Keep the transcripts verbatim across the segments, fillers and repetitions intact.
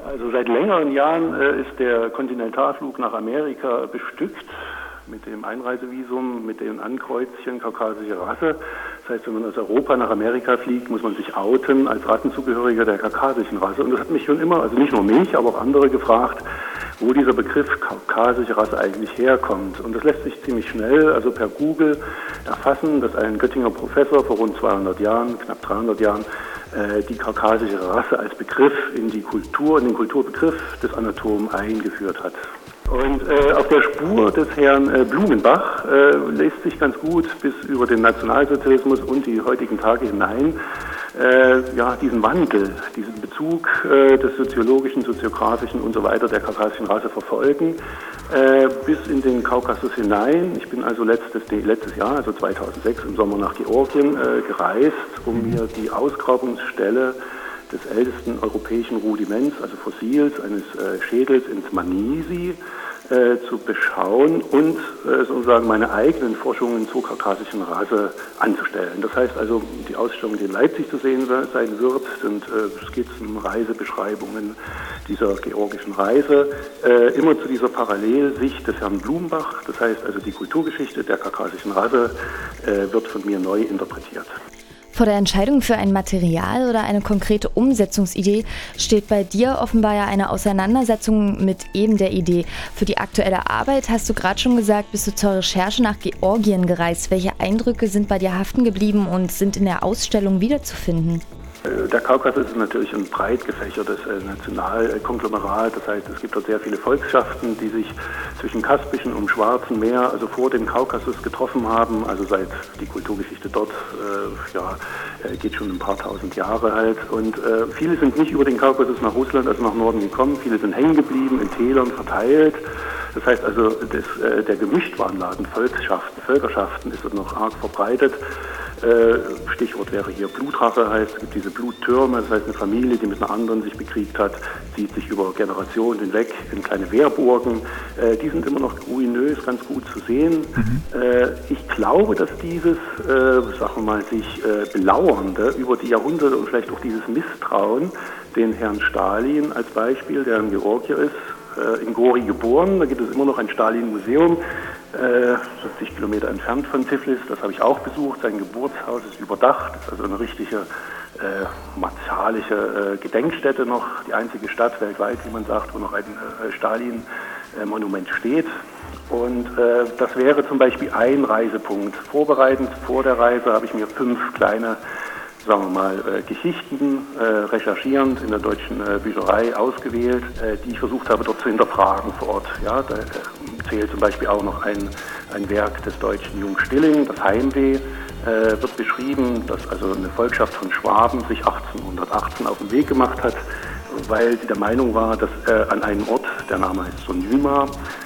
Also seit längeren Jahren äh, ist der Kontinentalflug nach Amerika bestückt mit dem Einreisevisum, mit den Ankreuzchen kaukasische Rasse. Das heißt, wenn man aus Europa nach Amerika fliegt, muss man sich outen als Rassenzugehöriger der kaukasischen Rasse. Und das hat mich schon immer, also nicht nur mich, aber auch andere gefragt, wo dieser Begriff kaukasische Rasse eigentlich herkommt. Und das lässt sich ziemlich schnell, also per Google, erfassen, dass ein Göttinger Professor vor rund zweihundert Jahren, knapp dreihundert Jahren, äh, die kaukasische Rasse als Begriff in die Kultur, in den Kulturbegriff des Anatomen eingeführt hat. Und äh, auf der Spur des Herrn äh, Blumenbach äh, lässt sich ganz gut bis über den Nationalsozialismus und die heutigen Tage hinein äh, ja, diesen Wandel, diesen Bezug äh, des soziologischen, soziografischen und so weiter der kaukasischen Rasse verfolgen, äh, bis in den Kaukasus hinein. Ich bin also letztes, letztes Jahr, also zweitausendsechs im Sommer nach Georgien äh, gereist, um mir die Ausgrabungsstelle des ältesten europäischen Rudiments, also Fossils eines äh, Schädels in Zmanisi äh, zu beschauen und äh, sozusagen meine eigenen Forschungen zur kaukasischen Rasse anzustellen. Das heißt also, die Ausstellung, die in Leipzig zu sehen sein wird, sind äh, Skizzen, Reisebeschreibungen dieser georgischen Reise, äh, immer zu dieser Parallelsicht des Herrn Blumenbach. Das heißt also, die Kulturgeschichte der kaukasischen Rasse äh, wird von mir neu interpretiert. Vor der Entscheidung für ein Material oder eine konkrete Umsetzungsidee steht bei dir offenbar ja eine Auseinandersetzung mit eben der Idee. Für die aktuelle Arbeit, hast du gerade schon gesagt, bist du zur Recherche nach Georgien gereist. Welche Eindrücke sind bei dir haften geblieben und sind in der Ausstellung wiederzufinden? Der Kaukasus ist natürlich ein breit gefächertes Nationalkonglomerat. Das heißt, es gibt dort sehr viele Volksschaften, die sich zwischen Kaspischen und Schwarzen Meer, also vor dem Kaukasus, getroffen haben. Also seit die Kulturgeschichte dort äh, ja, geht schon ein paar tausend Jahre halt. Und äh, viele sind nicht über den Kaukasus nach Russland, also nach Norden gekommen. Viele sind hängen geblieben, in Tälern verteilt. Das heißt also, das, äh, der Gemischtwarenladen, Volksschaften, Völkerschaften ist dort noch arg verbreitet. Stichwort wäre hier Blutrache, heißt, es gibt diese Bluttürme, das heißt eine Familie, die mit einer anderen sich bekriegt hat, zieht sich über Generationen hinweg in kleine Wehrburgen. Die sind immer noch ruinös, ganz gut zu sehen. Mhm. Ich glaube, dass dieses, sagen wir mal, sich belauernde über die Jahrhunderte und vielleicht auch dieses Misstrauen, den Herrn Stalin als Beispiel, der ein Georgier ist, in Gori geboren, da gibt es immer noch ein Stalin-Museum, Äh, siebzig Kilometer entfernt von Tiflis, das habe ich auch besucht. Sein Geburtshaus ist überdacht, das ist also eine richtige äh, martialische äh, Gedenkstätte noch, die einzige Stadt weltweit, wie man sagt, wo noch ein äh, Stalin-Monument steht. Und äh, das wäre zum Beispiel ein Reisepunkt. Vorbereitend vor der Reise habe ich mir fünf kleine, sagen wir mal, äh, Geschichten äh, recherchierend in der deutschen äh, Bücherei ausgewählt, äh, die ich versucht habe dort zu hinterfragen vor Ort. Ja, da, äh, zählt zum Beispiel auch noch ein, ein Werk des deutschen Jung Stilling, das Heimweh, äh, wird beschrieben, dass also eine Volkschaft von Schwaben sich achtzehnhundertachtzehn auf den Weg gemacht hat, weil sie der Meinung war, dass äh, an einem Ort, der Name heißt Sonyma,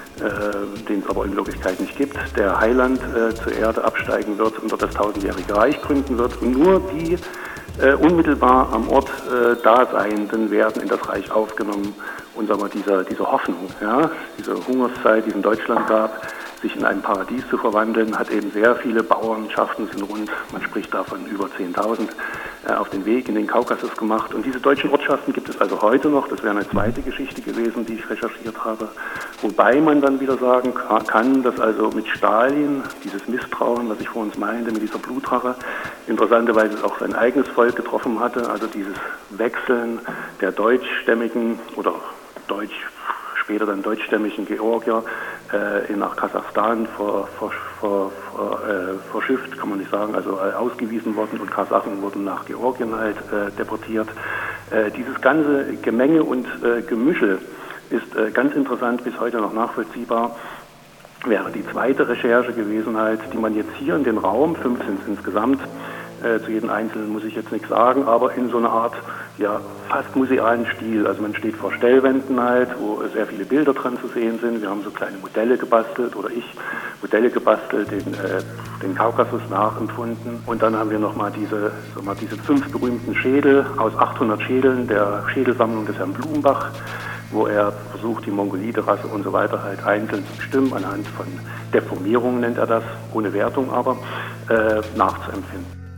äh, den es aber in Wirklichkeit nicht gibt, der Heiland äh, zur Erde absteigen wird und dort das tausendjährige Reich gründen wird. Und nur die äh, unmittelbar am Ort äh, Daseienden werden in das Reich aufgenommen. Und sagen wir, diese, diese Hoffnung, ja, diese Hungerszeit, die es in Deutschland gab, sich in ein Paradies zu verwandeln, hat eben sehr viele Bauernschaften, sind rund, man spricht davon über zehntausend, äh, auf den Weg in den Kaukasus gemacht. Und diese deutschen Ortschaften gibt es also heute noch. Das wäre eine zweite Geschichte gewesen, die ich recherchiert habe. Wobei man dann wieder sagen kann, dass also mit Stalin dieses Misstrauen, was ich vorhin meinte, mit dieser Blutrache, interessanterweise auch sein eigenes Volk getroffen hatte. Also dieses Wechseln der deutschstämmigen oder deutsch, später dann deutschstämmigen Georgier äh, nach Kasachstan ver, ver, ver, ver, äh, verschifft, kann man nicht sagen, also äh, ausgewiesen worden, und Kasachen wurden nach Georgien halt äh, deportiert. Äh, dieses ganze Gemenge und äh, Gemischel ist äh, ganz interessant, bis heute noch nachvollziehbar. Wäre die zweite Recherche gewesen halt, die man jetzt hier in den Raum, fünf sind es insgesamt, Äh, zu jedem Einzelnen muss ich jetzt nichts sagen, aber in so einer Art, ja, fast musealen Stil. Also man steht vor Stellwänden halt, wo sehr viele Bilder dran zu sehen sind. Wir haben so kleine Modelle gebastelt, oder ich Modelle gebastelt, den, äh, den Kaukasus nachempfunden. Und dann haben wir nochmal diese, sag mal, diese fünf berühmten Schädel aus achthundert Schädeln der Schädelsammlung des Herrn Blumenbach, wo er versucht, die Mongolide-Rasse und so weiter halt einzeln zu bestimmen, anhand von Deformierungen nennt er das, ohne Wertung aber, äh, nachzuempfinden.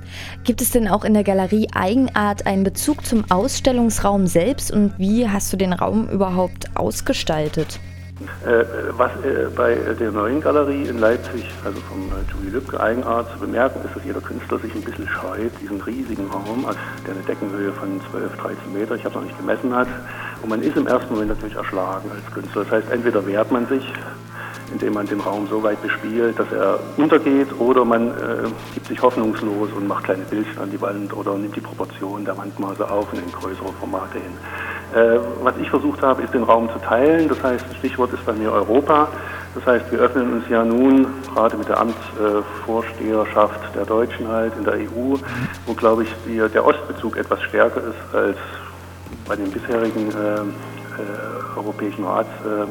Gibt es denn auch in der Galerie Eigenart einen Bezug zum Ausstellungsraum selbst und wie hast du den Raum überhaupt ausgestaltet? Äh, was äh, bei der neuen Galerie in Leipzig, also vom äh, Julie Lübke Eigenart zu bemerken ist, dass jeder Künstler sich ein bisschen scheut, diesen riesigen Raum, also der eine Deckenhöhe von zwölf, dreizehn Meter, ich habe noch nicht gemessen hat, und man ist im ersten Moment natürlich erschlagen als Künstler. Das heißt, entweder wehrt man sich, indem man den Raum so weit bespielt, dass er untergeht, oder man äh, gibt sich hoffnungslos und macht kleine Bildchen an die Wand oder nimmt die Proportionen der Wandmaße auf und in größere Formate hin. Äh, was ich versucht habe, ist den Raum zu teilen. Das heißt, Stichwort ist bei mir Europa. Das heißt, wir öffnen uns ja nun, gerade mit der Amtsvorsteherschaft äh, der Deutschen halt in der E U, wo, glaube ich, die, der Ostbezug etwas stärker ist als bei den bisherigen äh, äh, Europäischen Rats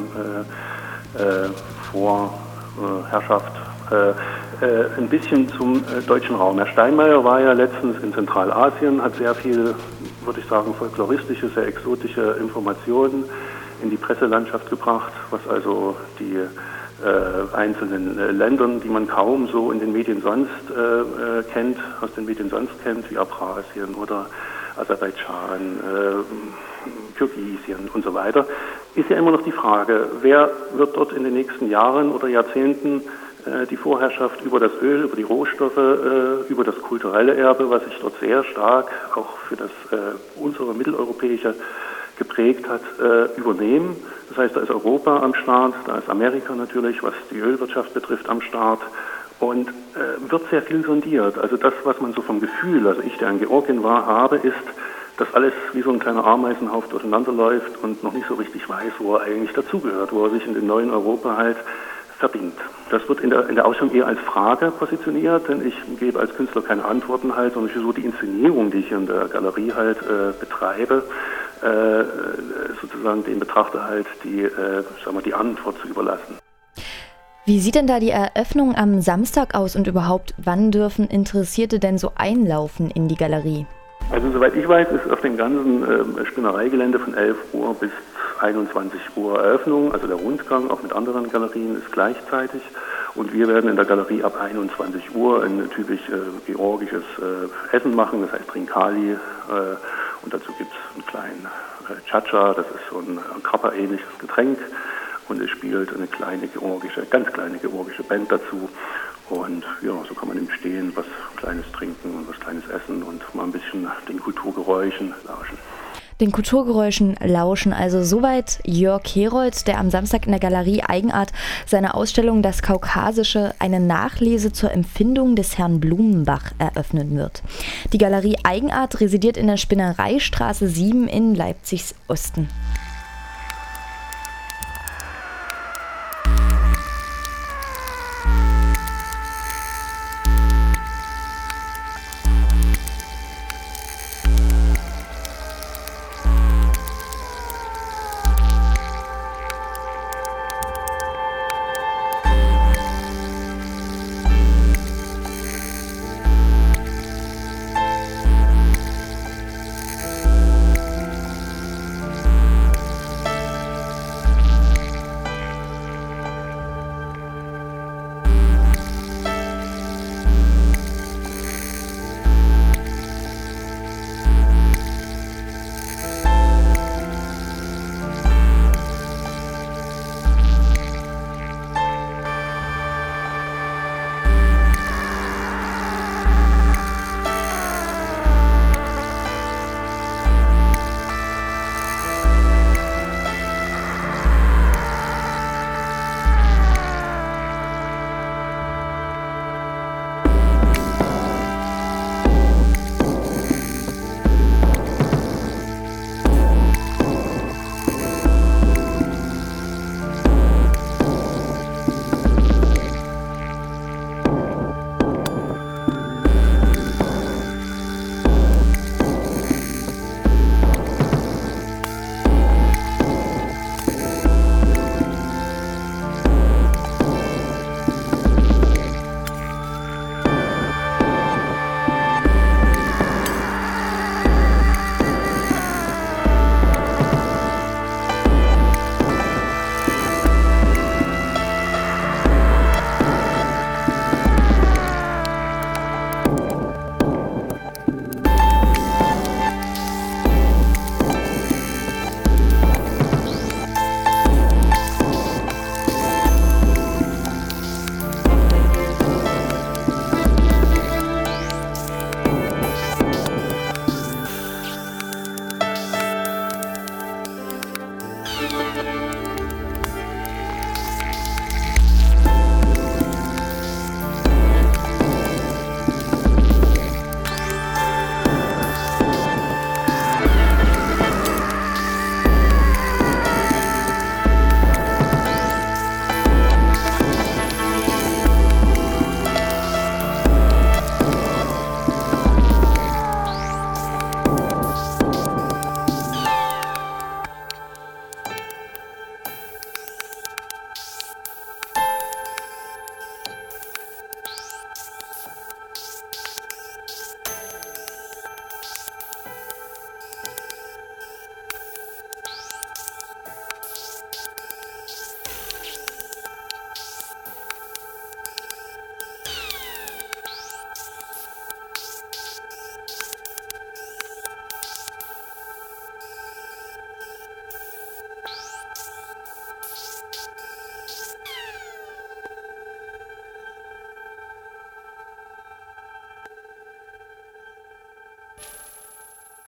äh, äh, Vorherrschaft. Äh, äh, ein bisschen zum äh, deutschen Raum. Herr Steinmeier war ja letztens in Zentralasien, hat sehr viel, würde ich sagen, folkloristische, sehr exotische Informationen in die Presselandschaft gebracht, was also die äh, einzelnen äh, Ländern, die man kaum so in den Medien sonst äh, äh, kennt, aus den Medien sonst kennt, wie Abchasien oder Aserbaidschan, äh, Kirgisien und so weiter, ist ja immer noch die Frage, wer wird dort in den nächsten Jahren oder Jahrzehnten äh, die Vorherrschaft über das Öl, über die Rohstoffe, äh, über das kulturelle Erbe, was sich dort sehr stark auch für das äh, unsere mitteleuropäische geprägt hat, äh, übernehmen. Das heißt, da ist Europa am Start, da ist Amerika natürlich, was die Ölwirtschaft betrifft, am Start. Und äh, wird sehr viel sondiert. Also das, was man so vom Gefühl, also ich, der in Georgien war, habe, ist, dass alles wie so ein kleiner Ameisenhaufen durcheinanderläuft und noch nicht so richtig weiß, wo er eigentlich dazugehört, wo er sich in dem neuen Europa halt verbindet. Das wird in der, in der Ausstellung eher als Frage positioniert, denn ich gebe als Künstler keine Antworten halt, sondern ich versuche die Inszenierung, die ich hier in der Galerie halt äh, betreibe, äh, sozusagen dem Betrachter halt die, äh, sagen wir, die Antwort zu überlassen. Wie sieht denn da die Eröffnung am Samstag aus und überhaupt, wann dürfen Interessierte denn so einlaufen in die Galerie? Also soweit ich weiß, ist auf dem ganzen äh, Spinnereigelände von elf Uhr bis einundzwanzig Uhr Eröffnung, also der Rundgang auch mit anderen Galerien ist gleichzeitig und wir werden in der Galerie ab einundzwanzig Uhr ein typisch äh, georgisches äh, Essen machen, das heißt Trinkali äh, und dazu gibt es einen kleinen äh, Chacha, das ist so ein äh, Krapper-ähnliches Getränk. Und es spielt eine kleine georgische, ganz kleine georgische Band dazu. Und ja, so kann man im Stehen was Kleines trinken und was Kleines essen und mal ein bisschen den Kulturgeräuschen lauschen. Den Kulturgeräuschen lauschen, also soweit Jörg Herold, der am Samstag in der Galerie Eigenart seine Ausstellung Das Kaukasische, eine Nachlese zur Empfindung des Herrn Blumenbach eröffnen wird. Die Galerie Eigenart residiert in der Spinnereistraße sieben in Leipzigs Osten.